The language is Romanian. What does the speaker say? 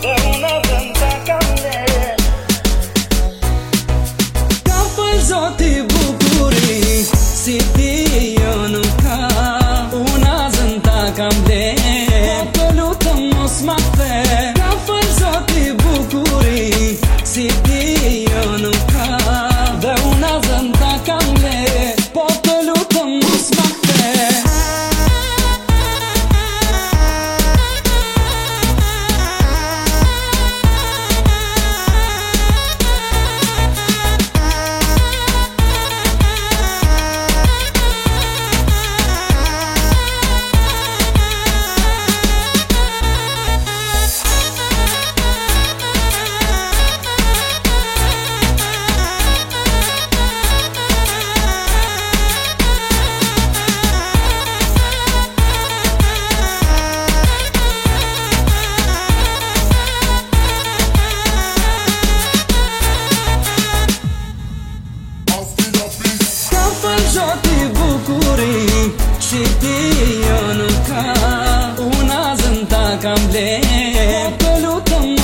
Dhe una vënda kam le. Ka fal zoti bukuri, si ti jo nuk ka. Una zënda kam le, po të lutem mos ma the. Ka fal zoti bukuri, si ti jo nuk ka. Dhe una zënda kam le, po të lutem mos ma the. Zoti bukuri, që ti jo nuk ka. Una zënda kam le, po të lutem